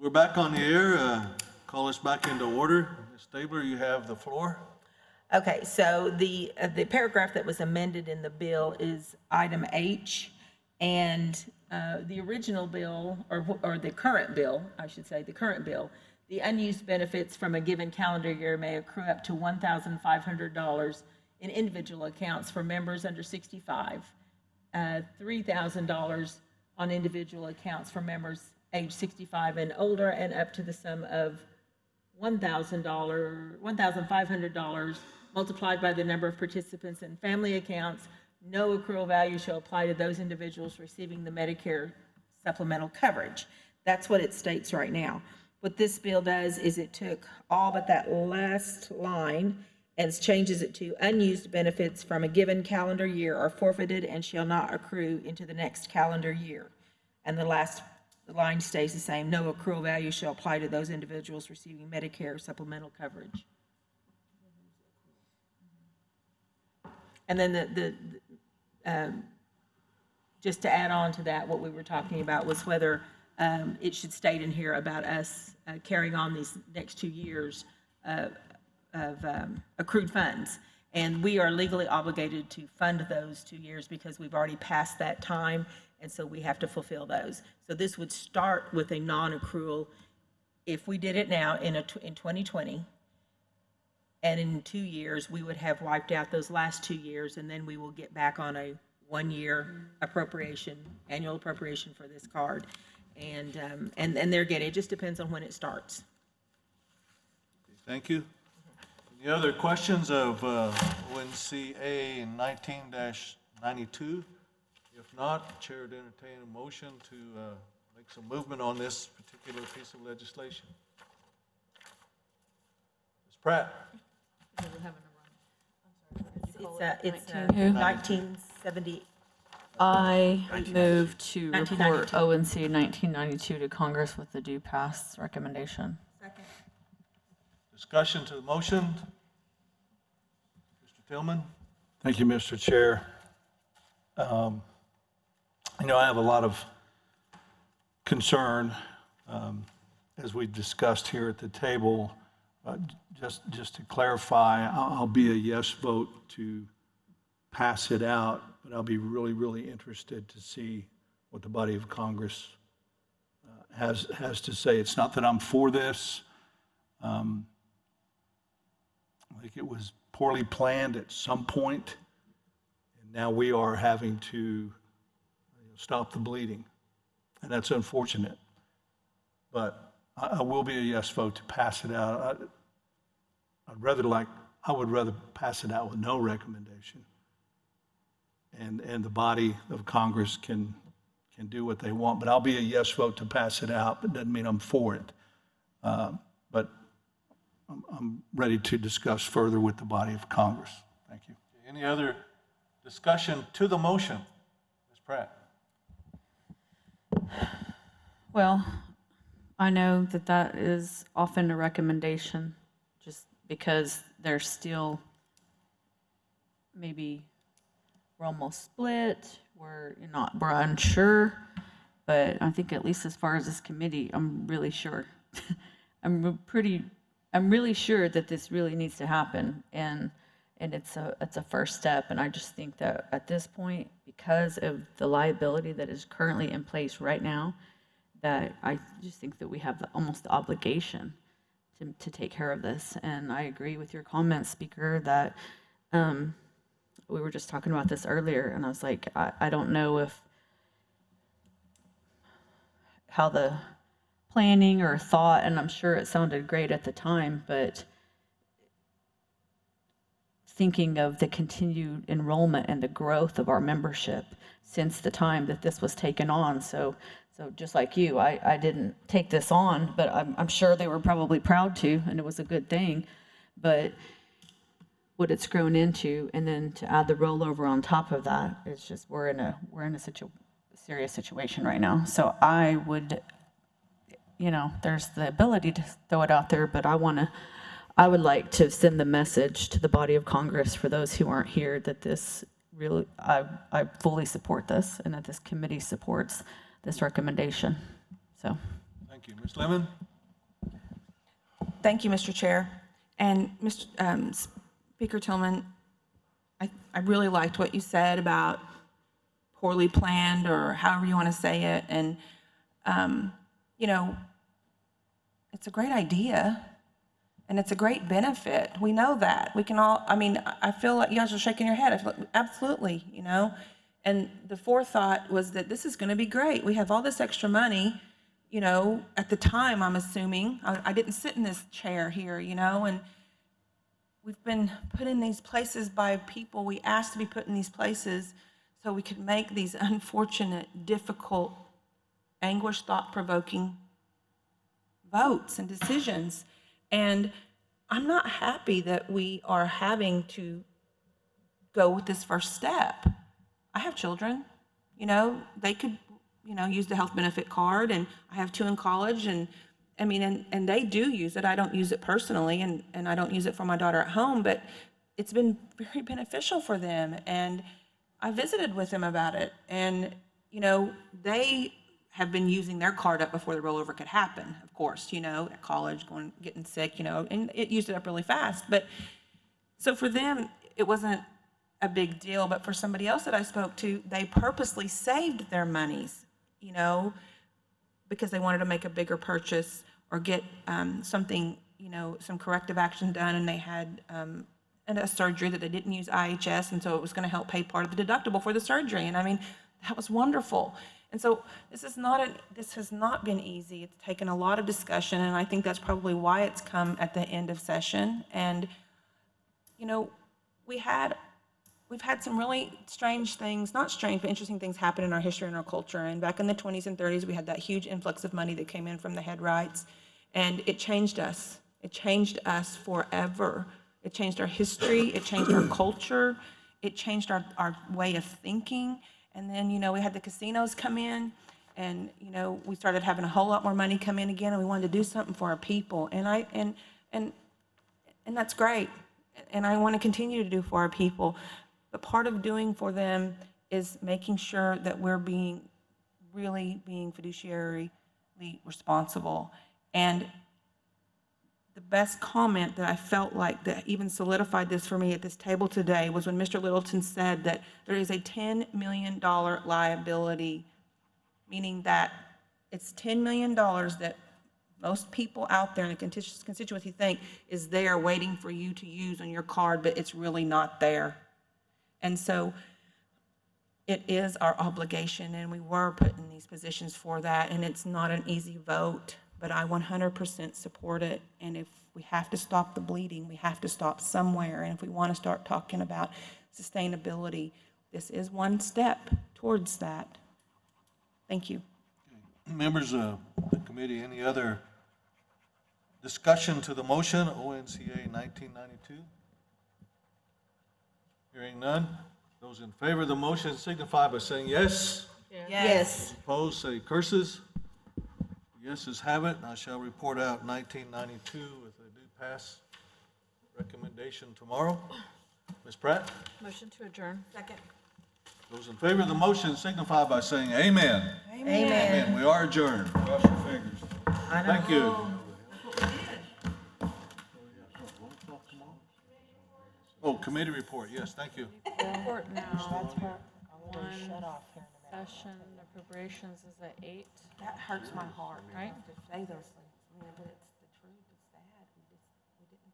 We're back on the air. Call us back into order. Ms. Stabler, you have the floor. Okay, so the paragraph that was amended in the bill is item H, and the original bill, or the current bill, I should say, the current bill, the unused benefits from a given calendar year may accrue up to $1,500 in individual accounts for members under 65, $3,000 on individual accounts for members age 65 and older, and up to the sum of $1,500 multiplied by the number of participants in family accounts. No accrual value shall apply to those individuals receiving the Medicare supplemental coverage. That's what it states right now. What this bill does is it took all but that last line and changes it to unused benefits from a given calendar year are forfeited and shall not accrue into the next calendar year. And the last line stays the same. No accrual value shall apply to those individuals receiving Medicare supplemental coverage. And then just to add on to that, what we were talking about was whether it should state in here about us carrying on these next 2 years of accrued funds. And we are legally obligated to fund those 2 years because we've already passed that time, and so we have to fulfill those. So this would start with a non-accrual. If we did it now in 2020, and in 2 years, we would have wiped out those last 2 years, and then we will get back on a 1-year appropriation, annual appropriation for this card. And they're getting, it just depends on when it starts. Thank you. Any other questions of ONCA 19-92? If not, Chair would entertain a motion to make some movement on this particular piece of legislation. Ms. Pratt? It's 1970. I move to 1992. report ONC 1992 to Congress with the due pass recommendation. Second. Discussion to the motion. Mr. Tillman? Thank you, Mr. Chair. I have a lot of concern, as we discussed here at the table. Just to clarify, I'll be a yes vote to pass it out, but I'll be really, really interested to see what the body of Congress has to say. It's not that I'm for this. I think it was poorly planned at some point, and now we are having to stop the bleeding, and that's unfortunate. But I will be a yes vote to pass it out. I would rather pass it out with no recommendation, and the body of Congress can do what they want. But I'll be a yes vote to pass it out, but doesn't mean I'm for it. But I'm ready to discuss further with the body of Congress. Thank you. Any other discussion to the motion? Ms. Pratt? Well, I know that is often a recommendation, just because there's still, maybe we're almost split, we're unsure, but I think at least as far as this committee, I'm really sure. I'm really sure that this really needs to happen, and it's a first step. And I just think that at this point, because of the liability that is currently in place right now, that I just think that we have almost the obligation to take care of this. And I agree with your comments, Speaker, that we were just talking about this earlier, and I was like, I don't know how the planning or thought, and I'm sure it sounded great at the time, but thinking of the continued enrollment and the growth of our membership since the time that this was taken on. So just like you, I didn't take this on, but I'm sure they were probably proud to, and it was a good thing. But what it's grown into, and then to add the rollover on top of that, it's just we're in a serious situation right now. So I would, there's the ability to throw it out there, but I would like to send the message to the body of Congress, for those who aren't here, that this really, I fully support this, and that this committee supports this recommendation. So. Thank Thank you. Ms. Lemon? Thank you, Mr. Chair. And Mr. Speaker Tillman, I really liked what you said about poorly planned, or however you want to say it. And, you know, it's a great idea and it's a great benefit. We know that. We can all, I mean, I feel like you guys are shaking your head. I feel like, absolutely, you know. And the forethought was that this is going to be great. We have all this extra money, you know, at the time, I'm assuming. I didn't sit in this chair here, you know, and we've been put in these places by people we asked to be put in these places so we could make these unfortunate, difficult, anguish, thought-provoking votes and decisions. And I'm not happy that we are having to go with this first step. I have children, you know, they could, you know, use the health benefit card, and I have 2 in college, and I mean, and they do use it. I don't use it personally, and I don't use it for my daughter at home, but it's been very beneficial for them. And I visited with them about it, and, you know, they have been using their card up before the rollover could happen, of course, you know, at college, getting sick, you know, and it used it up really fast. But so for them, it wasn't a big deal, but for somebody else that I spoke to, they purposely saved their monies, you know, because they wanted to make a bigger purchase or get something, you know, some corrective action done, and they had a surgery that they didn't use IHS, and so it was going to help pay part of the deductible for the surgery. And I mean, that was wonderful. And so this has not been easy. It's taken a lot of discussion, and I think that's probably why it's come at the end of session. And, you know, we've had some really strange things, not strange, but interesting things happen in our history and our culture. And back in the 20s and 30s, we had that huge influx of money that came in from the head rights, and it changed us. It changed us forever. It changed our history. It changed our culture. It changed our way of thinking. And then, you know, we had the casinos come in, and, you know, we started having a whole lot more money come in again, and we wanted to do something for our people. And that's great. And I want to continue to do for our people. But part of doing for them is making sure that we're really being fiduciarily responsible. And the best comment that I felt like that even solidified this for me at this table today was when Mr. Littleton said that there is a $10 million liability, meaning that it's $10 million that most people out there in the constituency think is there waiting for you to use on your card, but it's really not there. And so it is our obligation, and we were put in these positions for that, and it's not an easy vote, but I 100% support it. And if we have to stop the bleeding, we have to stop somewhere. And if we want to start talking about sustainability, this is one step towards that. Thank you. Members of the committee, any other discussion to the motion, ONCA 1992? Hearing none. Those in favor of the motion signify by saying yes. Yes. Opposed, say curses. Yeses have it, and I shall report out 1992 with a due pass recommendation tomorrow. Ms. Pratt? Motion to adjourn. Second. Those in favor of the motion signify by saying amen. Amen. We are adjourned. Cross your fingers. Thank you. Oh, committee report, yes, thank you. Report now. One session appropriations is at 8. That hurts my heart. Right. To say those things. I mean, but it's